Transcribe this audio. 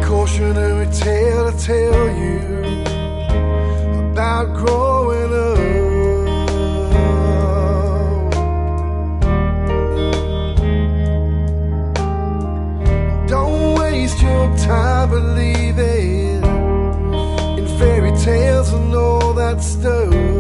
cautionary tale to tell you about growing up. Don't waste your time believing in fairy tales and all that stuff.